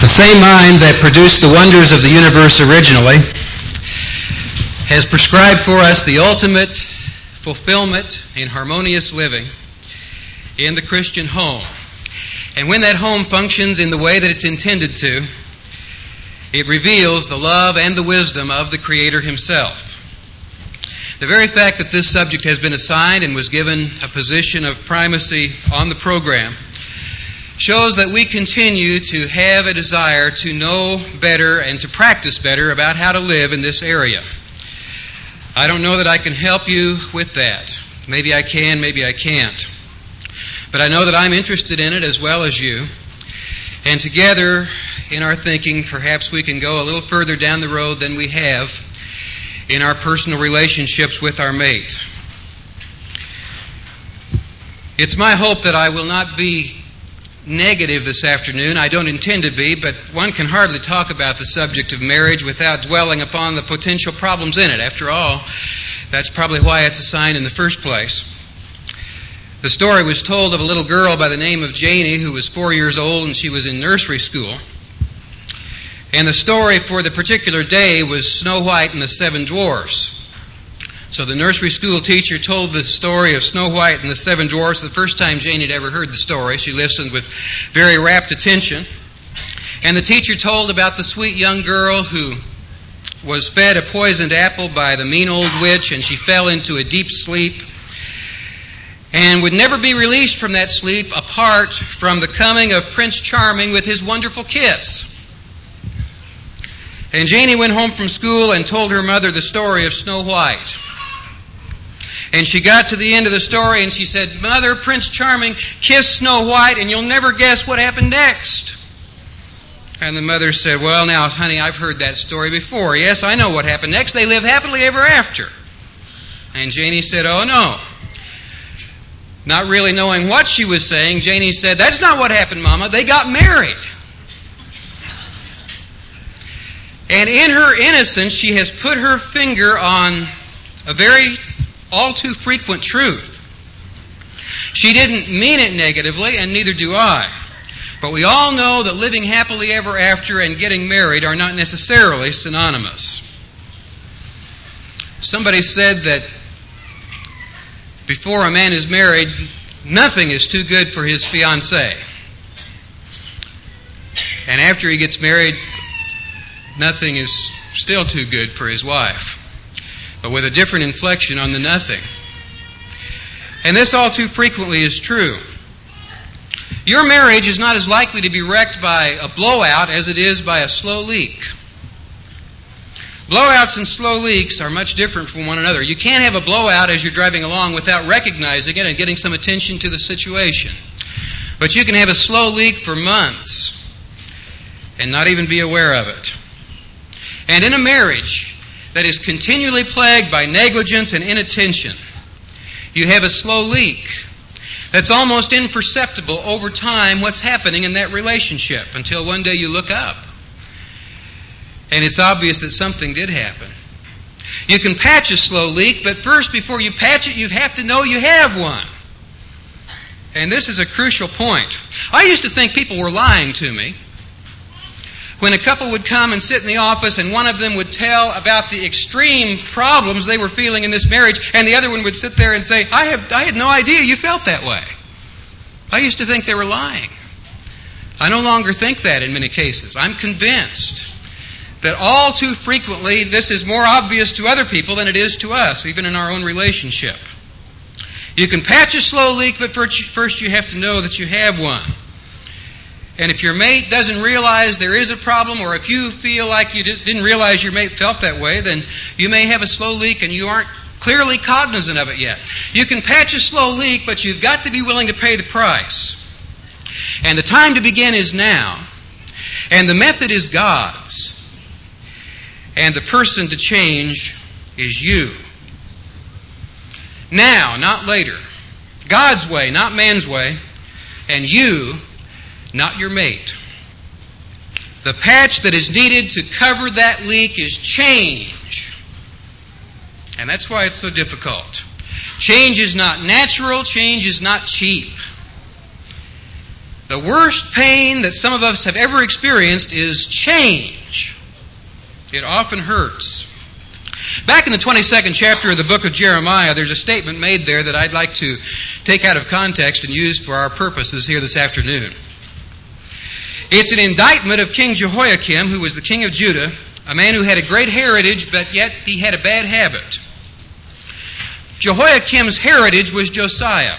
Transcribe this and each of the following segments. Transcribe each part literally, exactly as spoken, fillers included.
The same mind that produced the wonders of the universe originally has prescribed for us the ultimate fulfillment in harmonious living in the Christian home. And when that home functions in the way that it's intended to, it reveals the love and the wisdom of the Creator Himself. The very fact that this subject has been assigned and was given a position of primacy on the program shows that we continue to have a desire to know better and to practice better about how to live in this area. I don't know that I can help you with that. Maybe I can, maybe I can't. But I know that I'm interested in it as well as you. And together, in our thinking, perhaps we can go a little further down the road than we have in our personal relationships with our mate. It's my hope that I will not be negative this afternoon. I don't intend to be, but one can hardly talk about the subject of marriage without dwelling upon the potential problems in it. After all, that's probably why it's assigned in the first place. The story was told of a little girl by the name of Janie who was four years old and she was in nursery school. And the story for the particular day was Snow White and the Seven Dwarfs. So the nursery school teacher told the story of Snow White and the Seven Dwarfs. The first time Janie had ever heard the story, she listened with very rapt attention. And the teacher told about the sweet young girl who was fed a poisoned apple by the mean old witch, and she fell into a deep sleep and would never be released from that sleep apart from the coming of Prince Charming with his wonderful kiss. And Janie went home from school and told her mother the story of Snow White. And she got to the end of the story and she said, "Mother, Prince Charming kissed Snow White and you'll never guess what happened next." And the mother said, "Well, now, honey, I've heard that story before. Yes, I know what happened next. They live happily ever after." And Janie said, "Oh, no." Not really knowing what she was saying, Janie said, "That's not what happened, Mama. They got married." And in her innocence, she has put her finger on a very all too frequent truth. She didn't mean it negatively, and neither do I. But we all know that living happily ever after and getting married are not necessarily synonymous. Somebody said that before a man is married, nothing is too good for his fiancée. And after he gets married, nothing is still too good for his wife, but with a different inflection on the nothing. And this all too frequently is true. Your marriage is not as likely to be wrecked by a blowout as it is by a slow leak. Blowouts and slow leaks are much different from one another. You can't have a blowout as you're driving along without recognizing it and getting some attention to the situation. But you can have a slow leak for months and not even be aware of it. And in a marriage that is continually plagued by negligence and inattention, you have a slow leak that's almost imperceptible over time what's happening in that relationship until one day you look up and it's obvious that something did happen. You can patch a slow leak, but first, before you patch it, you have to know you have one. And this is a crucial point. I used to think people were lying to me when a couple would come and sit in the office and one of them would tell about the extreme problems they were feeling in this marriage, and the other one would sit there and say, I have, I had no idea you felt that way. I used to think they were lying. I no longer think that in many cases. I'm convinced that all too frequently this is more obvious to other people than it is to us, even in our own relationship. You can patch a slow leak, but first you have to know that you have one. And if your mate doesn't realize there is a problem, or if you feel like you just didn't realize your mate felt that way, then you may have a slow leak and you aren't clearly cognizant of it yet. You can patch a slow leak, but you've got to be willing to pay the price. And the time to begin is now. And the method is God's. And the person to change is you. Now, not later. God's way, not man's way. And you, not your mate. The patch that is needed to cover that leak is change. And that's why it's so difficult. Change is not natural. Change is not cheap. The worst pain that some of us have ever experienced is change. It often hurts. Back in the twenty-second chapter of the book of Jeremiah, there's a statement made there that I'd like to take out of context and use for our purposes here this afternoon. It's an indictment of King Jehoiakim, who was the king of Judah, a man who had a great heritage, but yet he had a bad habit. Jehoiakim's heritage was Josiah.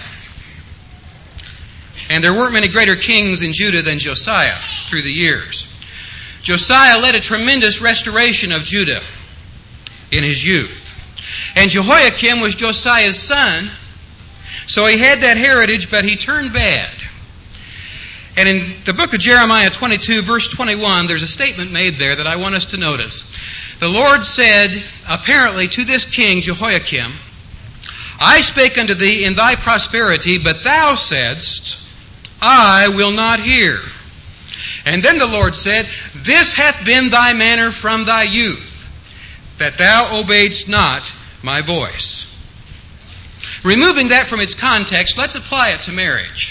And there weren't many greater kings in Judah than Josiah through the years. Josiah led a tremendous restoration of Judah in his youth. And Jehoiakim was Josiah's son, so he had that heritage, but he turned bad. And in the book of Jeremiah twenty-two, verse twenty-one, there's a statement made there that I want us to notice. The Lord said, apparently to this king, Jehoiakim, I spake unto thee in thy prosperity, but thou saidst, I will not hear. And then the Lord said, This hath been thy manner from thy youth, that thou obeyedst not my voice. Removing that from its context, let's apply it to marriage.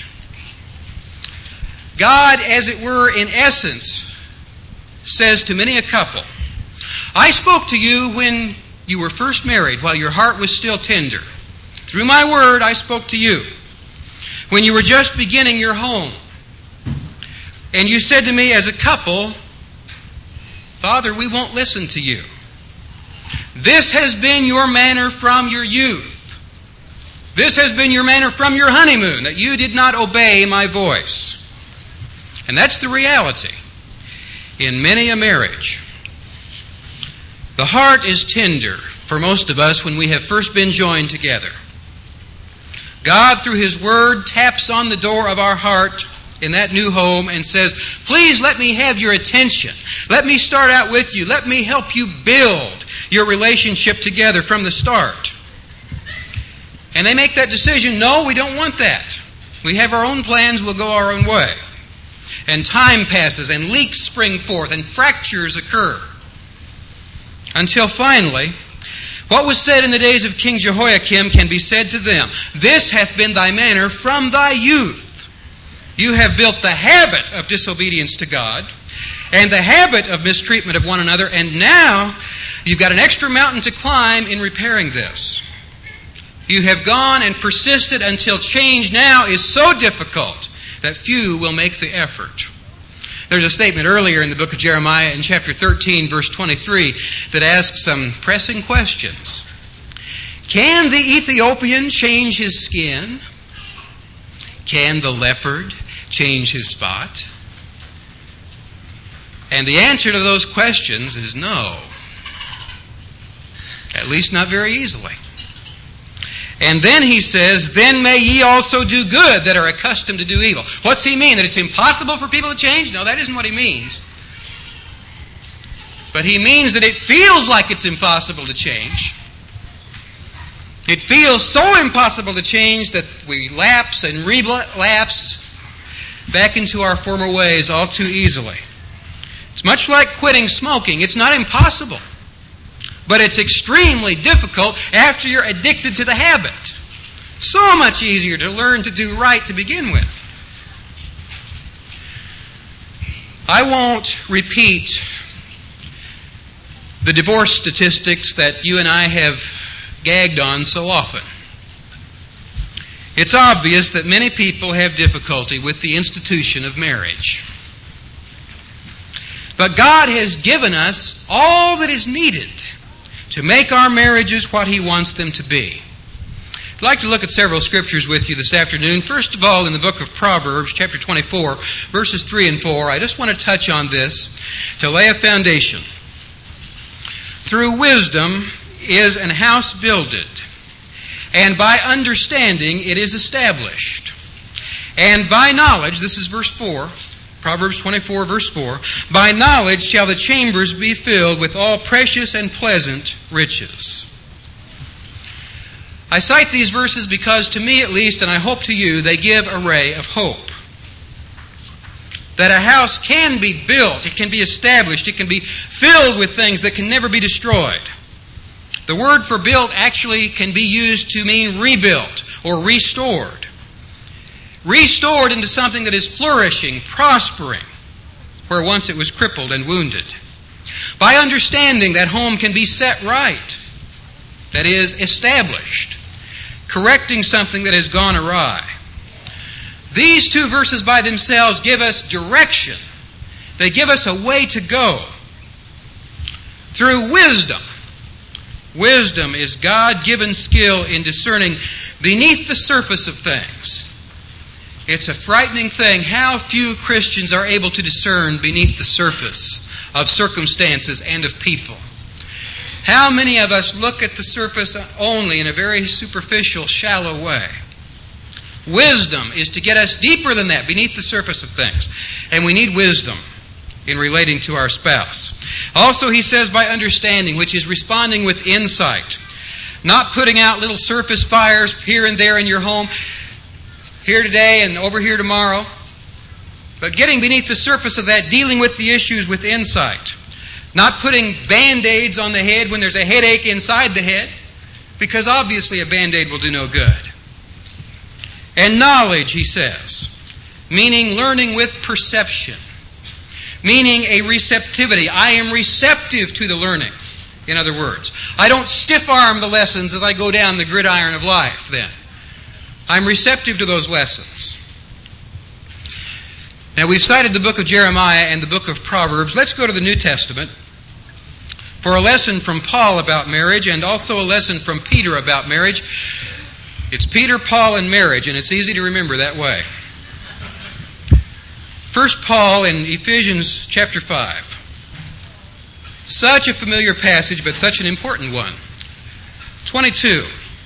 God, as it were, in essence, says to many a couple, I spoke to you when you were first married, while your heart was still tender. Through my word, I spoke to you. When you were just beginning your home. And you said to me as a couple, Father, we won't listen to you. This has been your manner from your youth. This has been your manner from your honeymoon, that you did not obey my voice. And that's the reality in many a marriage. The heart is tender for most of us when we have first been joined together. God, through His Word, taps on the door of our heart in that new home and says, please let me have your attention. Let me start out with you. Let me help you build your relationship together from the start. And they make that decision, no, we don't want that. We have our own plans, we'll go our own way. And time passes, and leaks spring forth, and fractures occur. Until finally, what was said in the days of King Jehoiakim can be said to them. This hath been thy manner from thy youth. You have built the habit of disobedience to God and the habit of mistreatment of one another, and now you've got an extra mountain to climb in repairing this. You have gone and persisted until change now is so difficult that few will make the effort. There's a statement earlier in the book of Jeremiah in chapter thirteen, verse twenty-three, that asks some pressing questions. Can the Ethiopian change his skin? Can the leopard change his spot? And the answer to those questions is no. At least not very easily. And then he says, then may ye also do good that are accustomed to do evil. What's he mean? That it's impossible for people to change? No, that isn't what he means. But he means that it feels like it's impossible to change. It feels so impossible to change that we lapse and relapse back into our former ways all too easily. It's much like quitting smoking. It's not impossible. But it's extremely difficult after you're addicted to the habit. So much easier to learn to do right to begin with. I won't repeat the divorce statistics that you and I have gagged on so often. It's obvious that many people have difficulty with the institution of marriage. But God has given us all that is needed to make our marriages what He wants them to be. I'd like to look at several scriptures with you this afternoon. First of all, in the book of Proverbs, chapter twenty-four, verses three and four, I just want to touch on this to lay a foundation. Through wisdom is an house builded, and by understanding it is established. And by knowledge, this is verse four, Proverbs twenty-four, verse four, by knowledge shall the chambers be filled with all precious and pleasant riches. I cite these verses because to me at least, and I hope to you, they give a ray of hope. That a house can be built, it can be established, it can be filled with things that can never be destroyed. The word for built actually can be used to mean rebuilt or restored. restored into something that is flourishing, prospering, where once it was crippled and wounded. By understanding that home can be set right, that is, established, correcting something that has gone awry. These two verses by themselves give us direction. They give us a way to go. Through wisdom. Wisdom is God-given skill in discerning beneath the surface of things. It's a frightening thing how few Christians are able to discern beneath the surface of circumstances and of people. How many of us look at the surface only in a very superficial, shallow way? Wisdom is to get us deeper than that, beneath the surface of things. And we need wisdom in relating to our spouse. Also, he says by understanding, which is responding with insight. Not putting out little surface fires here and there in your home, here today and over here tomorrow. But getting beneath the surface of that, dealing with the issues with insight. Not putting Band-Aids on the head when there's a headache inside the head, because obviously a Band-Aid will do no good. And knowledge, he says, meaning learning with perception. Meaning a receptivity. I am receptive to the learning, in other words. I don't stiff-arm the lessons as I go down the gridiron of life then. I'm receptive to those lessons. Now, we've cited the book of Jeremiah and the book of Proverbs. Let's go to the New Testament for a lesson from Paul about marriage and also a lesson from Peter about marriage. It's Peter, Paul, and marriage, and it's easy to remember that way. First Paul in Ephesians chapter five. Such a familiar passage, but such an important one. twenty-two.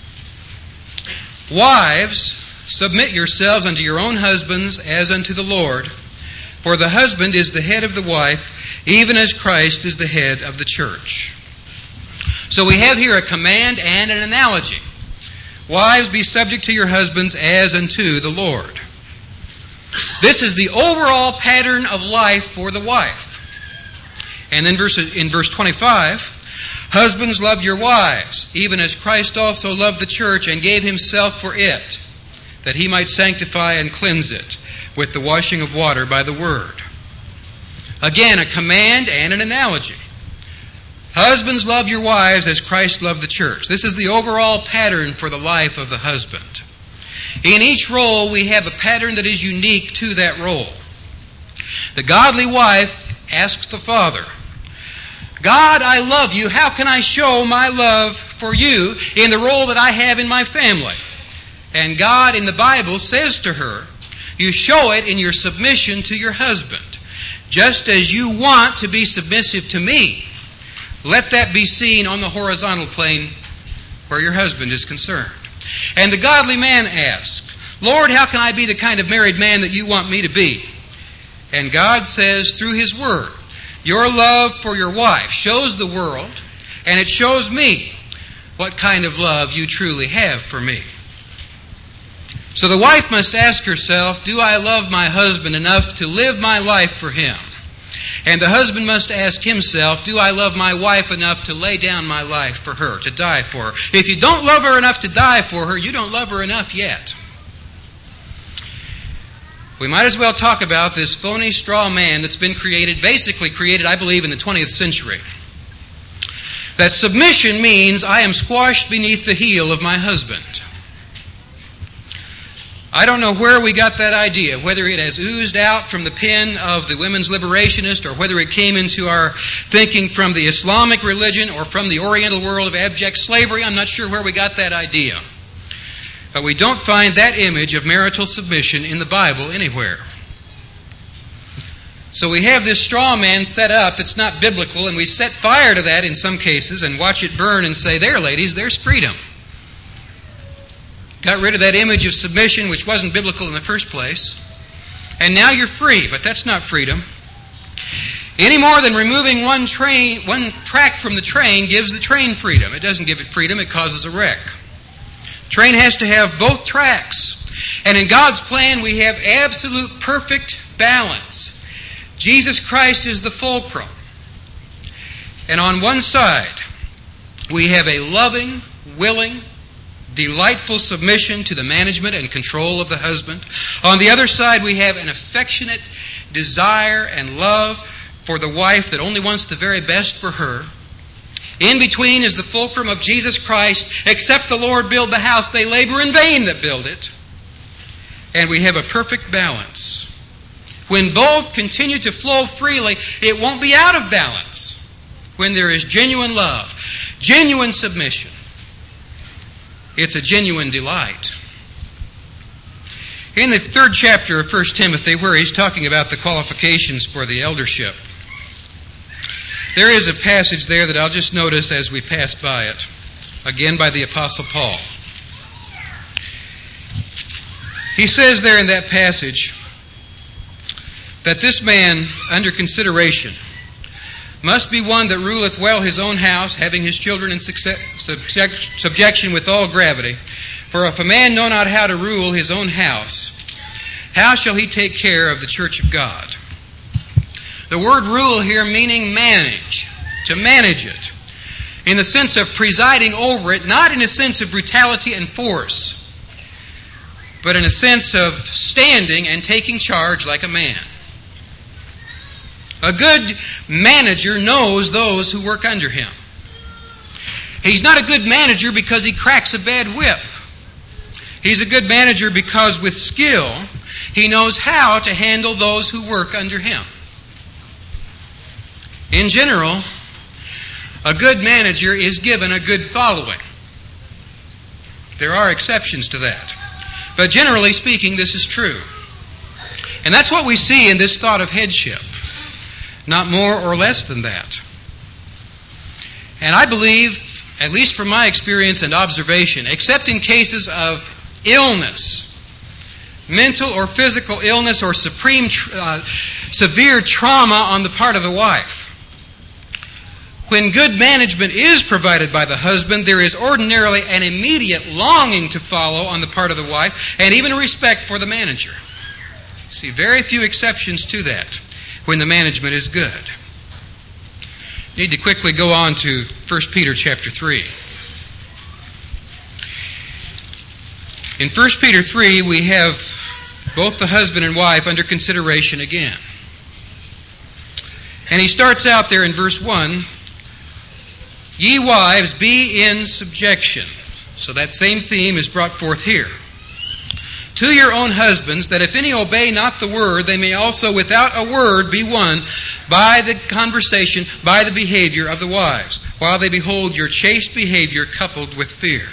Wives, submit yourselves unto your own husbands as unto the Lord. For the husband is the head of the wife, even as Christ is the head of the church. So we have here a command and an analogy. Wives, be subject to your husbands as unto the Lord. This is the overall pattern of life for the wife. And then verse, in verse twenty-five, husbands, love your wives, even as Christ also loved the church and gave himself for it, that he might sanctify and cleanse it with the washing of water by the word. Again, a command and an analogy. Husbands, love your wives as Christ loved the church. This is the overall pattern for the life of the husband. In each role, we have a pattern that is unique to that role. The godly wife asks the father, God, I love you. How can I show my love for you in the role that I have in my family? And God in the Bible says to her, you show it in your submission to your husband. Just as you want to be submissive to me, let that be seen on the horizontal plane where your husband is concerned. And the godly man asks, Lord, how can I be the kind of married man that you want me to be? And God says through His Word, your love for your wife shows the world, and it shows me what kind of love you truly have for me. So the wife must ask herself, do I love my husband enough to live my life for him? And the husband must ask himself, do I love my wife enough to lay down my life for her, to die for her? If you don't love her enough to die for her, you don't love her enough yet. We might as well talk about this phony straw man that's been created, basically created, I believe, in the twentieth century. That submission means I am squashed beneath the heel of my husband. I don't know where we got that idea, whether it has oozed out from the pen of the women's liberationist or whether it came into our thinking from the Islamic religion or from the Oriental world of abject slavery. I'm not sure where we got that idea. But we don't find that image of marital submission in the Bible anywhere. So we have this straw man set up that's not biblical, and we set fire to that in some cases and watch it burn and say, there, ladies, there's freedom. Got rid of that image of submission which wasn't biblical in the first place. And now you're free, but that's not freedom. Any more than removing one train, one track from the train gives the train freedom. It doesn't give it freedom, it causes a wreck. The train has to have both tracks. And in God's plan we have absolute perfect balance. Jesus Christ is the fulcrum. And on one side we have a loving, willing, delightful submission to the management and control of the husband. On the other side, we have an affectionate desire and love for the wife that only wants the very best for her. In between is the fulcrum of Jesus Christ. Except the Lord build the house, they labor in vain that build it. And we have a perfect balance. When both continue to flow freely, it won't be out of balance. When there is genuine love, genuine submission, it's a genuine delight. In the third chapter of First Timothy, where he's talking about the qualifications for the eldership, there is a passage there that I'll just notice as we pass by it, again by the Apostle Paul. He says there in that passage that this man under consideration must be one that ruleth well his own house, having his children in subjection with all gravity. For if a man know not how to rule his own house, how shall he take care of the church of God? The word rule here meaning manage, to manage it, in the sense of presiding over it, not in a sense of brutality and force, but in a sense of standing and taking charge like a man. A good manager knows those who work under him. He's not a good manager because he cracks a bad whip. He's a good manager because with skill, he knows how to handle those who work under him. In general, a good manager is given a good following. There are exceptions to that. But generally speaking, this is true. And that's what we see in this thought of headship. Not more or less than that. And I believe, at least from my experience and observation, except in cases of illness, mental or physical illness or supreme, uh, severe trauma on the part of the wife, when good management is provided by the husband, there is ordinarily an immediate longing to follow on the part of the wife, and even respect for the manager. See, very few exceptions to that when the management is good. Need to quickly go on to First Peter chapter three. In First Peter three, we have both the husband and wife under consideration again. And he starts out there in verse one, ye wives, be in subjection. So that same theme is brought forth here. To your own husbands, that if any obey not the word, they may also without a word be won by the conversation, by the behavior of the wives, while they behold your chaste behavior coupled with fear.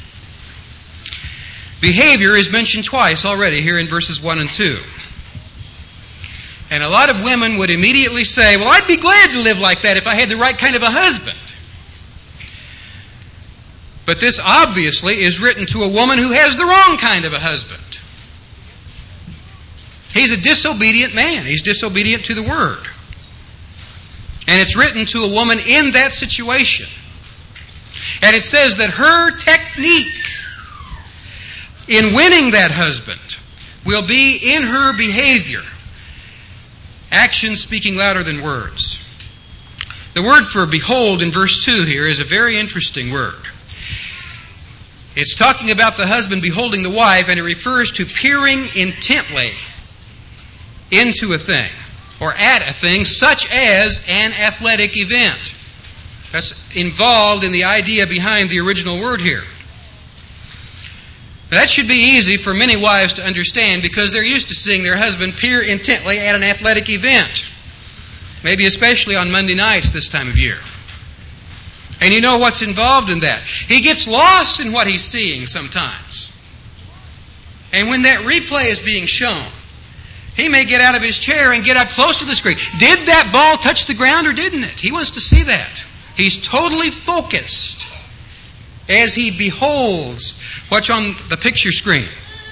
Behavior is mentioned twice already here in verses one and two. And a lot of women would immediately say, well, I'd be glad to live like that if I had the right kind of a husband. But this obviously is written to a woman who has the wrong kind of a husband. He's a disobedient man. He's disobedient to the Word. And it's written to a woman in that situation. And it says that her technique in winning that husband will be in her behavior. Actions speaking louder than words. The word for behold in verse two here is a very interesting word. It's talking about the husband beholding the wife, and it refers to peering intently into a thing or at a thing, such as an athletic event. That's involved in the idea behind the original word here. Now, that should be easy for many wives to understand because they're used to seeing their husband peer intently at an athletic event. Maybe especially on Monday nights this time of year. And you know what's involved in that. He gets lost in what he's seeing sometimes. And when that replay is being shown, he may get out of his chair and get up close to the screen. Did that ball touch the ground or didn't it? He wants to see that. He's totally focused as he beholds what's on the picture screen.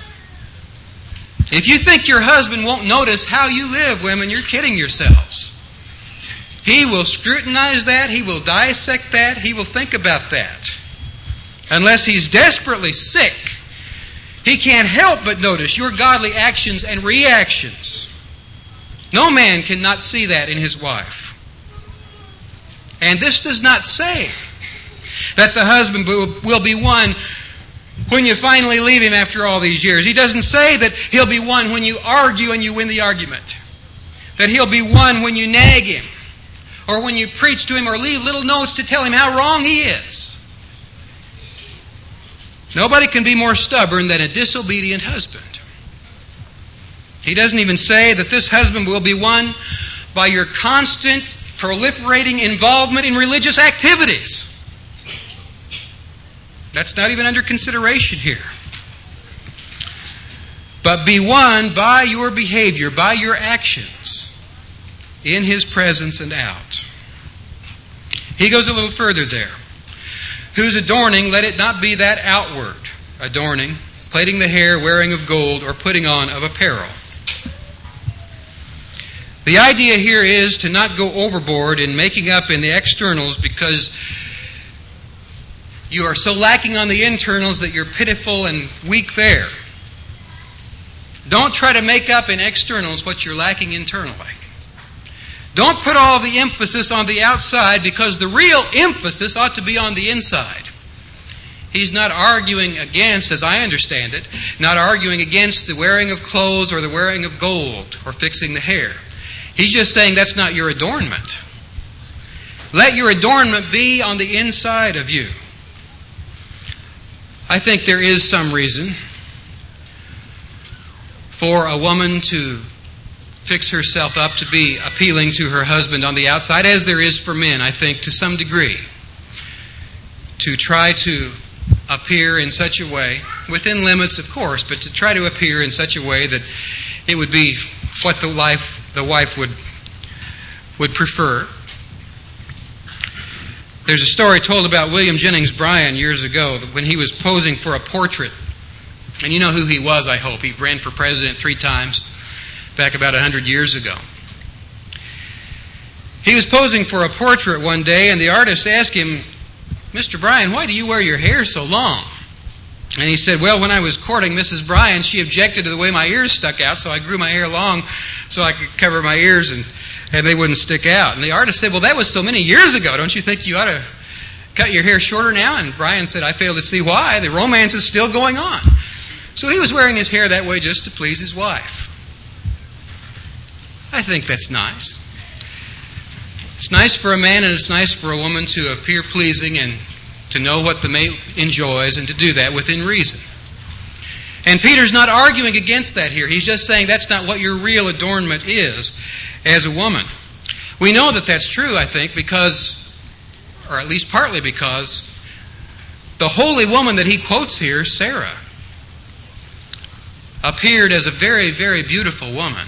If you think your husband won't notice how you live, women, you're kidding yourselves. He will scrutinize that. He will dissect that. He will think about that. Unless he's desperately sick, he can't help but notice your godly actions and reactions. No man cannot see that in his wife. And this does not say that the husband will be one when you finally leave him after all these years. He doesn't say that he'll be won when you argue and you win the argument. That he'll be won when you nag him, or when you preach to him or leave little notes to tell him how wrong he is. Nobody can be more stubborn than a disobedient husband. He doesn't even say that this husband will be won by your constant, proliferating involvement in religious activities. That's not even under consideration here. But be won by your behavior, by your actions, in his presence and out. He goes a little further there. Whose adorning, let it not be that outward adorning, plaiting the hair, wearing of gold, or putting on of apparel. The idea here is to not go overboard in making up in the externals because you are so lacking on the internals that you're pitiful and weak there. Don't try to make up in externals what you're lacking internally. Don't put all the emphasis on the outside because the real emphasis ought to be on the inside. He's not arguing against, as I understand it, not arguing against the wearing of clothes or the wearing of gold or fixing the hair. He's just saying that's not your adornment. Let your adornment be on the inside of you. I think there is some reason for a woman to fix herself up to be appealing to her husband on the outside, as there is for men, I think, to some degree. To try to appear in such a way, within limits, of course, but to try to appear in such a way that it would be what the wife, the wife would, would prefer. There's a story told about William Jennings Bryan years ago when he was posing for a portrait. And you know who he was, I hope. He ran for president three times back about a hundred years ago. He was posing for a portrait one day, and the artist asked him, "Mister Bryan, why do you wear your hair so long?" And he said, "Well, when I was courting Missus Bryan, she objected to the way my ears stuck out, so I grew my hair long so I could cover my ears and, and they wouldn't stick out." And the artist said, "Well, that was so many years ago. Don't you think you ought to cut your hair shorter now?" And Bryan said, "I fail to see why. The romance is still going on." So he was wearing his hair that way just to please his wife. I think that's nice. It's nice for a man and it's nice for a woman to appear pleasing and to know what the mate enjoys and to do that within reason. And Peter's not arguing against that here. He's just saying that's not what your real adornment is as a woman. We know that that's true, I think, because, or at least partly because, the holy woman that he quotes here, Sarah, appeared as a very, very beautiful woman.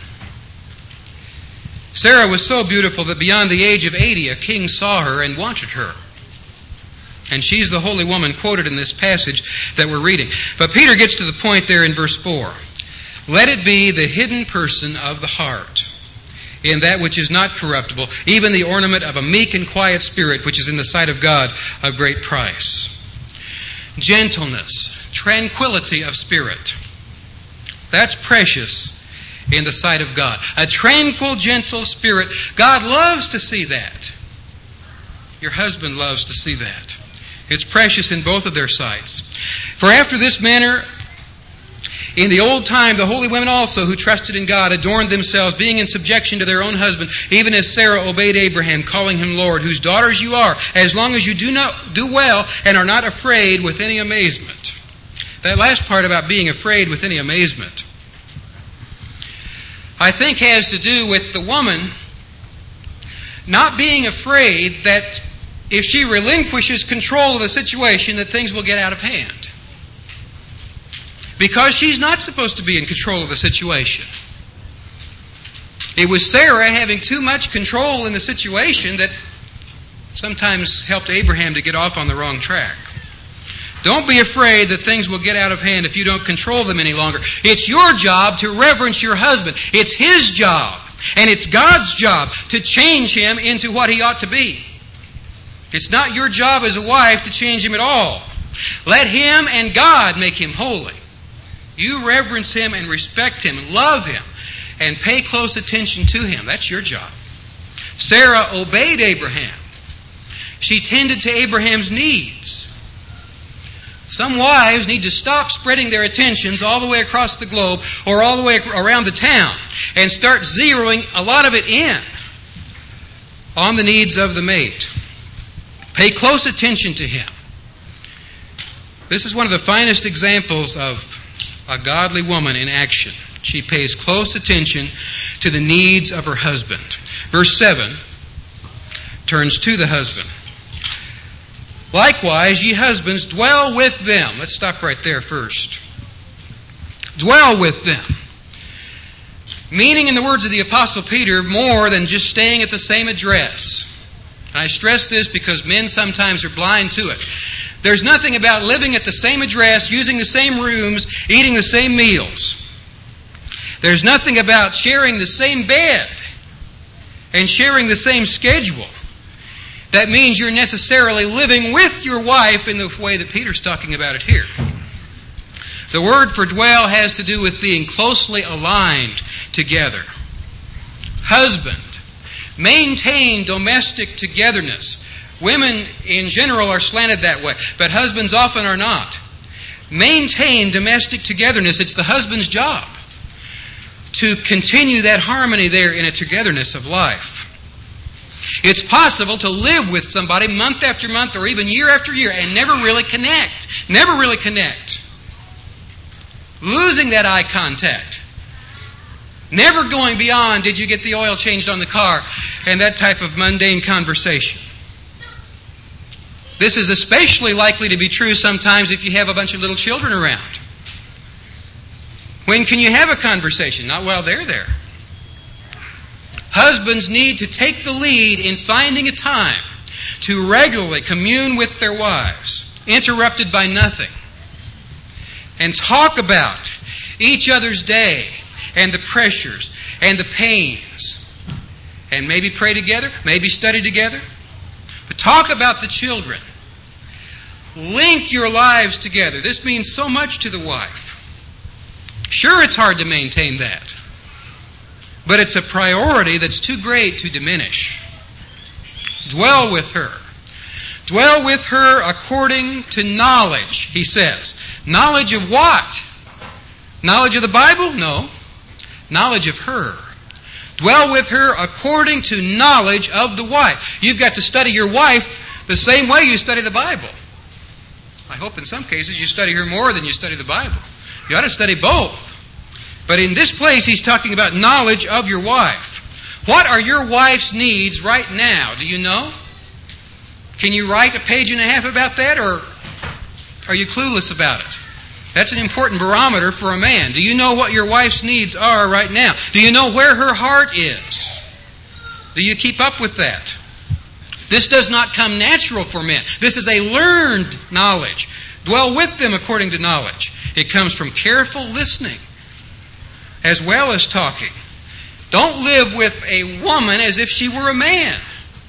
Sarah was so beautiful that beyond the age of eighty, a king saw her and wanted her. And she's the holy woman quoted in this passage that we're reading. But Peter gets to the point there in verse four. Let it be the hidden person of the heart, in that which is not corruptible, even the ornament of a meek and quiet spirit, which is in the sight of God of great price. Gentleness, tranquility of spirit. That's precious in the sight of God. A tranquil, gentle spirit. God loves to see that. Your husband loves to see that. It's precious in both of their sights. For after this manner, in the old time, the holy women also who trusted in God adorned themselves, being in subjection to their own husband, even as Sarah obeyed Abraham, calling him Lord, whose daughters you are, as long as you do not do well and are not afraid with any amazement. That last part about being afraid with any amazement, I think has to do with the woman not being afraid that if she relinquishes control of the situation, that things will get out of hand. Because she's not supposed to be in control of the situation. It was Sarah having too much control in the situation that sometimes helped Abraham to get off on the wrong track. Don't be afraid that things will get out of hand if you don't control them any longer. It's your job to reverence your husband. It's his job. And it's God's job to change him into what he ought to be. It's not your job as a wife to change him at all. Let him and God make him holy. You reverence him and respect him and love him and pay close attention to him. That's your job. Sarah obeyed Abraham. She tended to Abraham's needs. Some wives need to stop spreading their attentions all the way across the globe or all the way around the town and start zeroing a lot of it in on the needs of the mate. Pay close attention to him. This is one of the finest examples of a godly woman in action. She pays close attention to the needs of her husband. Verse seven turns to the husband. Likewise, ye husbands, dwell with them. Let's stop right there first. Dwell with them. Meaning, in the words of the Apostle Peter, more than just staying at the same address. And I stress this because men sometimes are blind to it. There's nothing about living at the same address, using the same rooms, eating the same meals. There's nothing about sharing the same bed and sharing the same schedule. That means you're necessarily living with your wife in the way that Peter's talking about it here. The word for dwell has to do with being closely aligned together. Husband, maintain domestic togetherness. Women in general are slanted that way, but husbands often are not. Maintain domestic togetherness. It's the husband's job to continue that harmony there in a togetherness of life. It's possible to live with somebody month after month or even year after year and never really connect. Never really connect. Losing that eye contact. Never going beyond, did you get the oil changed on the car? And that type of mundane conversation. This is especially likely to be true sometimes if you have a bunch of little children around. When can you have a conversation? Not while they're there. Husbands need to take the lead in finding a time to regularly commune with their wives, interrupted by nothing, and talk about each other's day and the pressures and the pains, and maybe pray together, maybe study together, but talk about the children. Link your lives together. This means so much to the wife. Sure, it's hard to maintain that. But it's a priority that's too great to diminish. Dwell with her. Dwell with her according to knowledge, he says. Knowledge of what? Knowledge of the Bible? No. Knowledge of her. Dwell with her according to knowledge of the wife. You've got to study your wife the same way you study the Bible. I hope in some cases you study her more than you study the Bible. You ought to study both. But in this place, he's talking about knowledge of your wife. What are your wife's needs right now? Do you know? Can you write a page and a half about that, or are you clueless about it? That's an important barometer for a man. Do you know what your wife's needs are right now? Do you know where her heart is? Do you keep up with that? This does not come natural for men. This is a learned knowledge. Dwell with them according to knowledge. It comes from careful listening as well as talking. Don't live with a woman as if she were a man.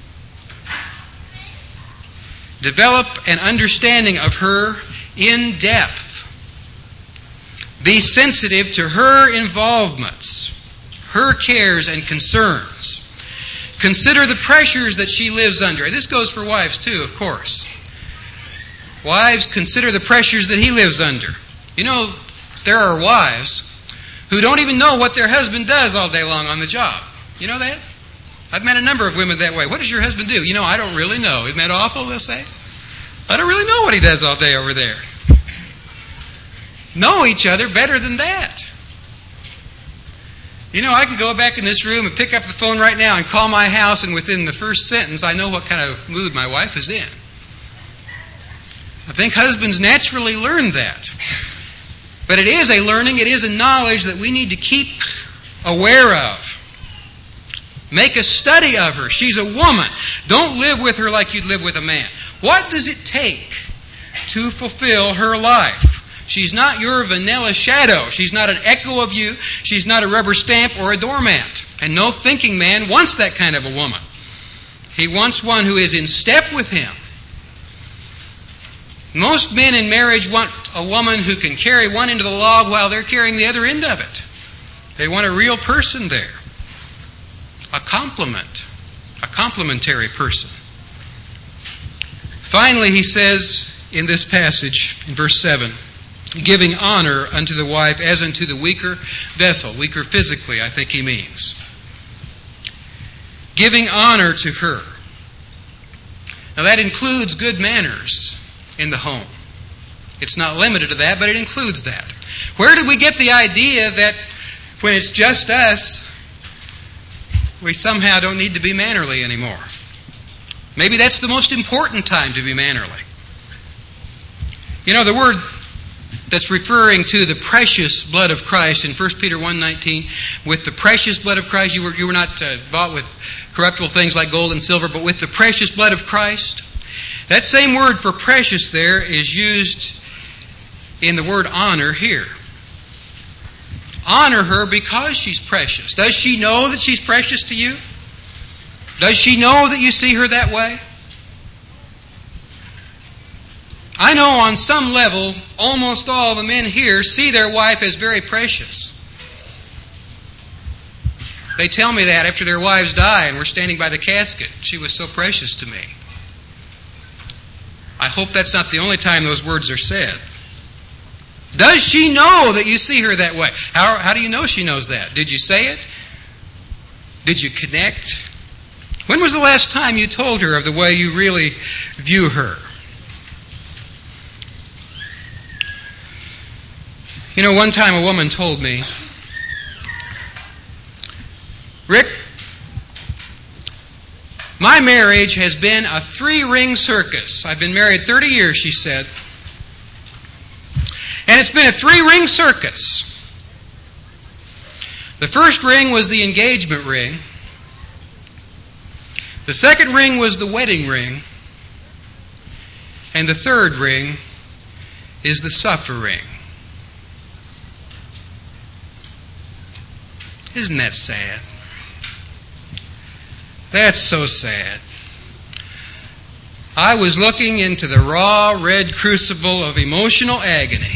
Develop an understanding of her in depth. Be sensitive to her involvements, her cares and concerns. Consider the pressures that she lives under. This goes for wives too, of course. Wives, consider the pressures that he lives under. You know, there are wives who don't even know what their husband does all day long on the job. You know that? I've met a number of women that way. What does your husband do? You know, I don't really know. Isn't that awful, they'll say? I don't really know what he does all day over there. Know each other better than that. You know, I can go back in this room and pick up the phone right now and call my house, and within the first sentence, I know what kind of mood my wife is in. I think husbands naturally learn that. But it is a learning, it is a knowledge that we need to keep aware of. Make a study of her. She's a woman. Don't live with her like you'd live with a man. What does it take to fulfill her life? She's not your vanilla shadow. She's not an echo of you. She's not a rubber stamp or a doormat. And no thinking man wants that kind of a woman. He wants one who is in step with him. Most men in marriage want a woman who can carry one end of the log while they're carrying the other end of it. They want a real person there. A complement. A complementary person. Finally, he says, in this passage, in verse seven, giving honor unto the wife as unto the weaker vessel. Weaker physically, I think he means. Giving honor to her. Now that includes good manners in the home. It's not limited to that, but it includes that. Where did we get the idea that when it's just us, we somehow don't need to be mannerly anymore? Maybe that's the most important time to be mannerly. You know, the word that's referring to the precious blood of Christ in First Peter one nineteen, with the precious blood of Christ, you were, you were not uh, bought with corruptible things like gold and silver, but with the precious blood of Christ. That same word for precious there is used in the word honor here. Honor her because she's precious. Does she know that she's precious to you? Does she know that you see her that way? I know on some level, almost all the men here see their wife as very precious. They tell me that after their wives die and we're standing by the casket. She was so precious to me. I hope that's not the only time those words are said. Does she know that you see her that way? How, how do you know she knows that? Did you say it? Did you connect? When was the last time you told her of the way you really view her? You know, one time a woman told me, Rick, my marriage has been a three-ring circus. I've been married thirty years, she said. And it's been a three-ring circus. The first ring was the engagement ring. The second ring was the wedding ring. And the third ring is the suffer ring. Isn't that sad? That's so sad. I was looking into the raw, red crucible of emotional agony.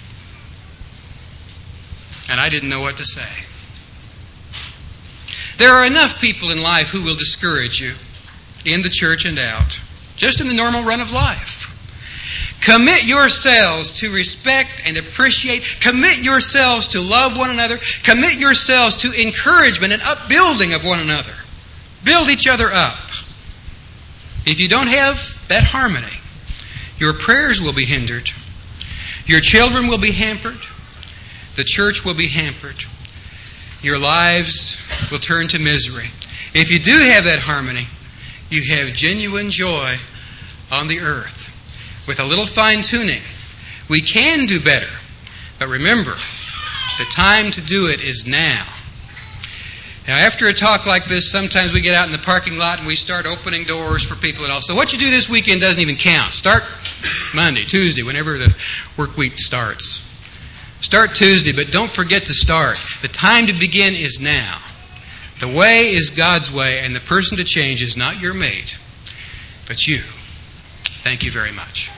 And I didn't know what to say. There are enough people in life who will discourage you, in the church and out, just in the normal run of life. Commit yourselves to respect and appreciate. Commit yourselves to love one another. Commit yourselves to encouragement and upbuilding of one another. Build each other up. If you don't have that harmony, your prayers will be hindered. Your children will be hampered. The church will be hampered. Your lives will turn to misery. If you do have that harmony, you have genuine joy on the earth. With a little fine-tuning, we can do better. But remember, the time to do it is now. Now, after a talk like this, sometimes we get out in the parking lot and we start opening doors for people and all. So what you do this weekend doesn't even count. Start Monday, Tuesday, whenever the work week starts. Start Tuesday, but don't forget to start. The time to begin is now. The way is God's way, and the person to change is not your mate, but you. Thank you very much.